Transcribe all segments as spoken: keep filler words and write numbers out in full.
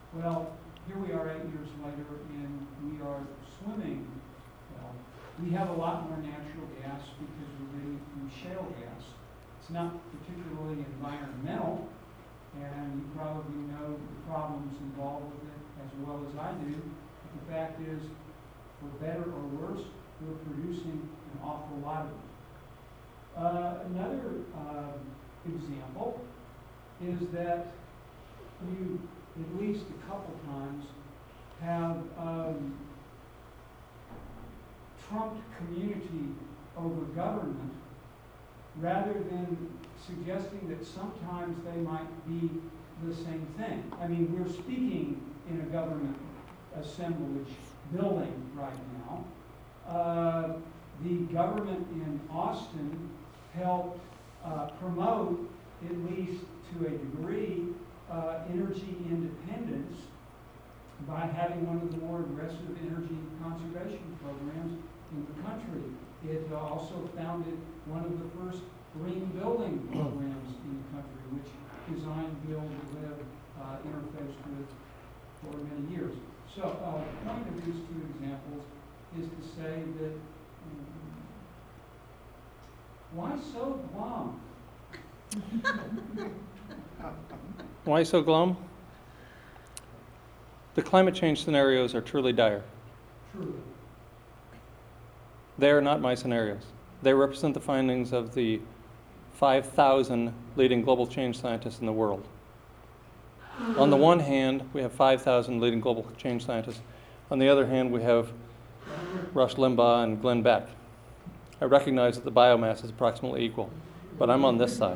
Well, here we are eight years later, and we are swimming. Well, we have a lot more natural gas because we're getting it from shale gas. It's not particularly environmental, and you probably know the problems involved with it as well as I do. But the fact is, for better or worse, we're producing an awful lot of it. Uh, another uh, example is that you, at least a couple times, have um, trumped community over government, rather than suggesting that sometimes they might be the same thing. I mean, we're speaking in a government assemblage building right now. Uh, the government in Austin helped uh, promote, at least to a degree, uh, energy independence by having one of the more aggressive energy conservation programs in the country. It uh, also founded one of the first green building programs in the country, which design, build, live, uh, interfaced with for many years. So uh, the point of these two examples is to say that um, why so glum? Why so glum? The climate change scenarios are truly dire. Truly. They are not my scenarios. They represent the findings of the five thousand leading global change scientists in the world. On the one hand, we have five thousand leading global change scientists. On the other hand, we have Rush Limbaugh and Glenn Beck. I recognize that the biomass is approximately equal, but I'm on this side.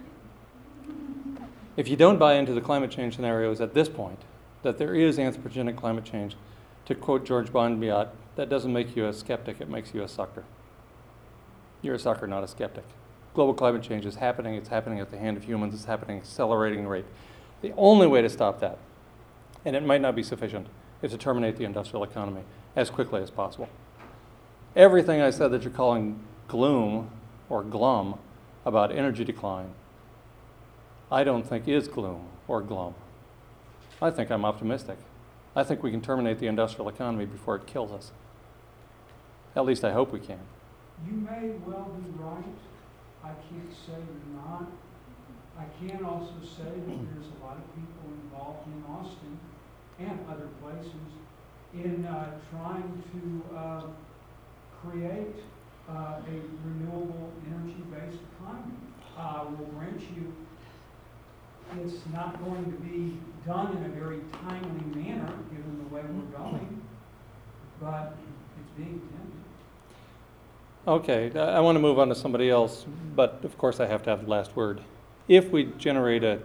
If you don't buy into the climate change scenarios at this point, that there is anthropogenic climate change, to quote George Monbiot, that doesn't make you a skeptic, it makes you a sucker. You're a sucker, not a skeptic. Global climate change is happening, it's happening at the hand of humans, it's happening at an accelerating rate. The only way to stop that, and it might not be sufficient, is to terminate the industrial economy as quickly as possible. Everything I said that you're calling gloom or glum about energy decline, I don't think is gloom or glum. I think I'm optimistic. I think we can terminate the industrial economy before it kills us. At least I hope we can. You may well be right. I can't say you're not. I can also say that there's a lot of people involved in Austin and other places in uh, trying to uh, create uh, a renewable energy-based economy. I will grant you it's not going to be done in a very timely manner, given the way we're going, but it's being attempted. Okay, I want to move on to somebody else, but of course I have to have the last word. If we generate a,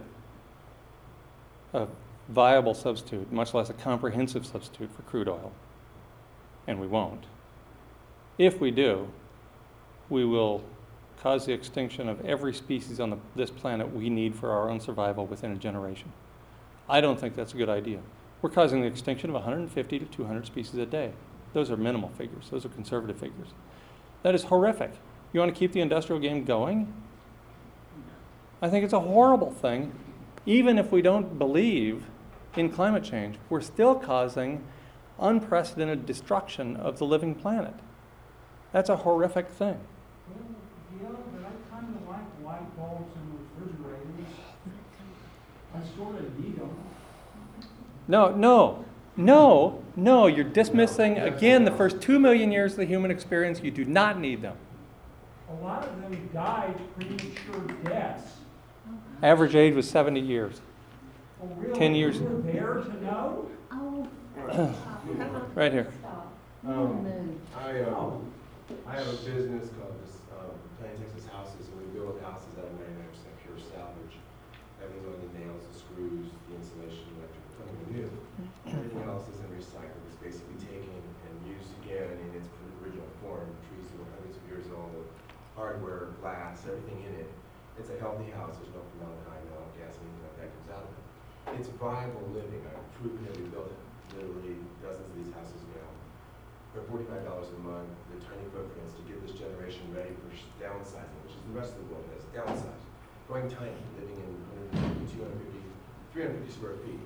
a viable substitute, much less a comprehensive substitute for crude oil, and we won't, if we do, we will cause the extinction of every species on the, this planet we need for our own survival within a generation. I don't think that's a good idea. We're causing the extinction of one hundred fifty to two hundred species a day. Those are minimal figures. Those are conservative figures. That is horrific. You want to keep the industrial game going? I think it's a horrible thing. Even if we don't believe in climate change, we're still causing unprecedented destruction of the living planet. That's a horrific thing. Well, yeah, but I kind of like light bulbs and refrigerators. I sort of need them. No, no, no, no. You're dismissing, again, the first two million years of the human experience. You do not need them. A lot of them died premature deaths. Average age was seventy years. Oh, really? Ten years. You were there to know? Oh. Right here. Um, I, uh, I have a business called this, um, Plain Texas Houses, and we build houses out of ninety-nine percent pure salvage. Everything's on the nails, the screws, the insulation, electrical, something new. Everything else isn't recycled. It's basically taken and used again in its original form. Trees that were hundreds of years old, hardware, glass, everything in it. It's a healthy house. There's no formaldehyde, no gas, anything like that comes out of it. It's viable living. I've proven that we built it. Literally dozens of these houses now. For forty-five dollars a month, the tiny footprints to get this generation ready for downsizing, which is the rest of the world has downsized. Going tiny, living in one hundred fifty, two hundred fifty, three hundred fifty square feet, which is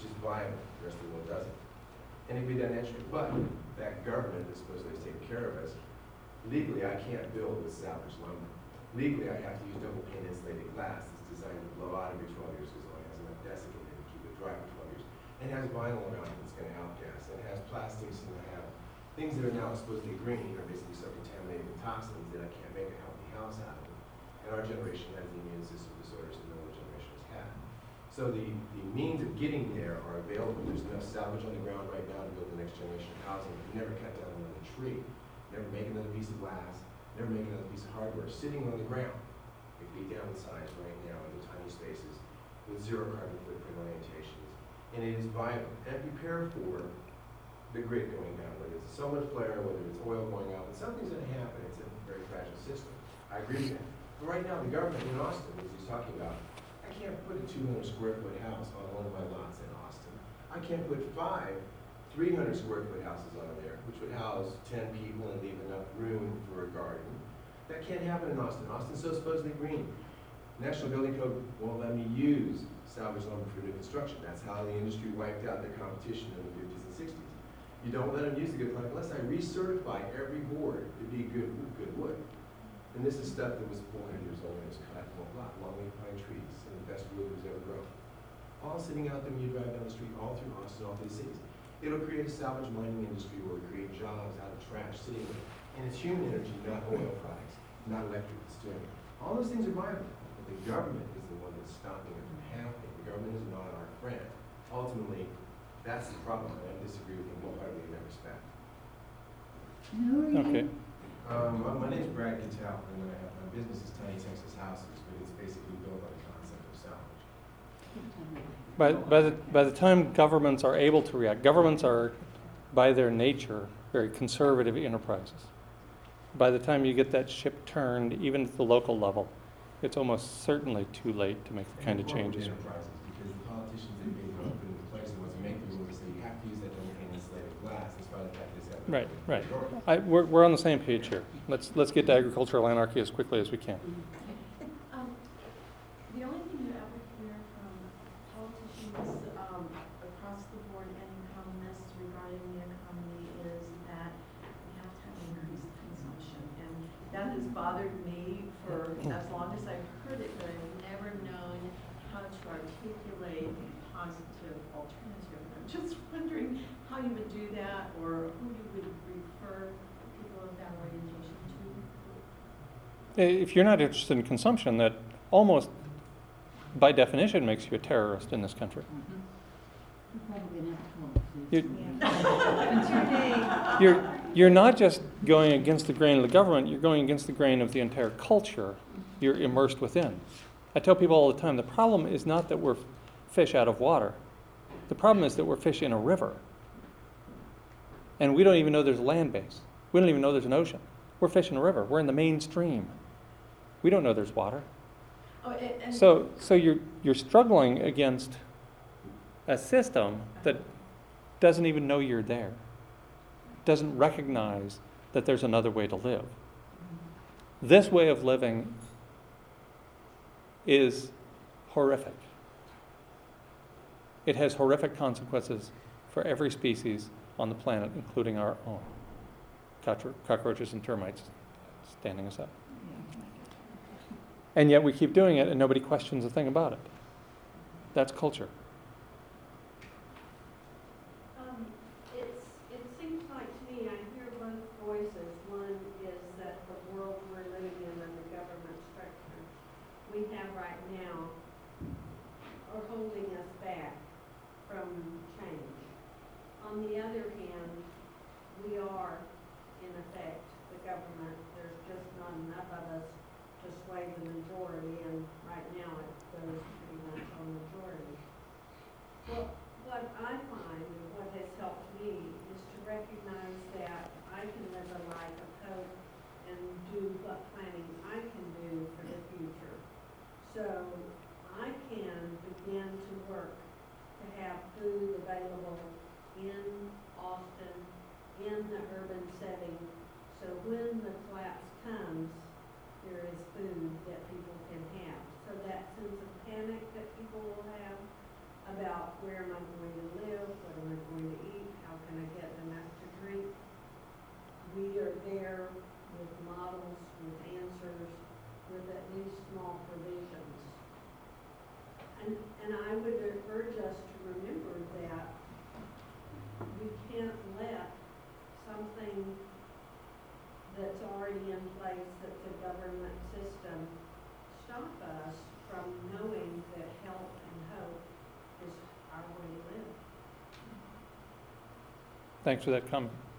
which is viable, the rest of the world doesn't. And it can be done naturally, but that government that's supposedly taking care of us, legally I can't build with salvage lumber. Legally I have to use double pane insulated glass that's designed to blow out every twelve years because it only has enough desiccant in it to keep it dry for twelve years. And has vinyl around it that's going to outgas. And has plastics and it have things that are now supposedly green are basically so contaminated with toxins that I can't make a healthy house out of them. And our generation has the immune system disorders that no other generation has had. So the, the means of getting there are available. There's enough salvage on the ground right now to build the next generation of housing. You never cut down another tree, never make another piece of glass, never make another piece of hardware sitting on the ground. It can be downsized right now into tiny spaces with zero carbon footprint orientations. And it is viable. And prepare for the grid going down, whether it's a solar flare, whether it's oil going out, and something's going to happen. It's a very fragile system. I agree with that. But right now, the government in Austin, as he's talking about, I can't put a two hundred square foot house on one of my lots in Austin. I can't put five three hundred square foot houses on there, which would house ten people and leave enough room for a garden. That can't happen in Austin. Austin's so supposedly green. National Building Code won't let me use salvage lumber for new construction. That's how the industry wiped out their competition in the fifties and sixties. You don't let them use the good product unless I recertify every board to be good, good wood. And this is stuff that was four hundred years old and was cut from a lot, longleaf pine trees, and the best wood that was ever grown. All sitting out there when you drive down the street, all through Austin, all through the cities. It'll create a salvage mining industry where we create jobs out of trash sitting there. And it's human energy, not oil products, not electric that's doing it. All those things are viable, but the government is the one that's stopping it from happening. The government is not our friend. Ultimately, that's the problem, and I disagree with him wholeheartedly in that respect. Okay. Um, my, my name's Brad Cattell, and I have, my business is Tiny Texas Houses, but it's basically built on the concept of salvage. By, by, the, by the time governments are able to react, governments are, by their nature, very conservative enterprises. By the time you get that ship turned, even at the local level, it's almost certainly too late to make the kind of changes. Enterprises, because the politicians that made them put into place and to make the rules say you have to use that double pane insulated glass, in spite of the fact that it's got Right, right. I, we're, we're on the same page here. Let's, let's get to agricultural anarchy as quickly as we can. Um, the only thing that I would hear from politicians um, across the board and economists regarding the economy is that we have to have increased consumption. And that has bothered me for as long as I've heard it, but I've never known how to articulate a positive alternative. I'm just wondering how you would do that, or who you would refer people of that orientation to. If you're not interested in consumption, that almost by definition makes you a terrorist in this country. You're, What's your name? you're, you're not just going against the grain of the government, you're going against the grain of the entire culture you're immersed within. I tell people all the time, the problem is not that we're fish out of water. The problem is that we're fish in a river. And we don't even know there's a land base. We don't even know there's an ocean. We're fish in a river. We're in the mainstream. We don't know there's water. Oh, and, and So, so you're, you're struggling against a system that doesn't even know you're there, doesn't recognize that there's another way to live. This way of living is horrific. It has horrific consequences for every species on the planet, including our own. Cockro- cockroaches and termites standing aside. And yet we keep doing it and nobody questions a thing about it. That's culture. Um, it's, it seems like to me, I hear both voices. One is that the world we're living in and the government structure we have right now are holding us back from change. On the other hand, we are, in effect, the government. There's just not enough of us to sway the majority, and right now it goes pretty much on majority. Well, what I find and what has helped me is to recognize that I can live a life of hope and do what planning I can do for the future. So I can begin to work to have food available in Austin, in the urban setting, so when the collapse comes, there is food that people can have. So that sense of panic that people will have, about where am I going to live, what am I going to eat, how can I get enough to drink. We are there with models, with answers, with at least small provisions. And, and I would urge us to remember that we can't let something that's already in place, that's a government system, stop us from knowing that health and hope is our way to live. Thanks for that comment.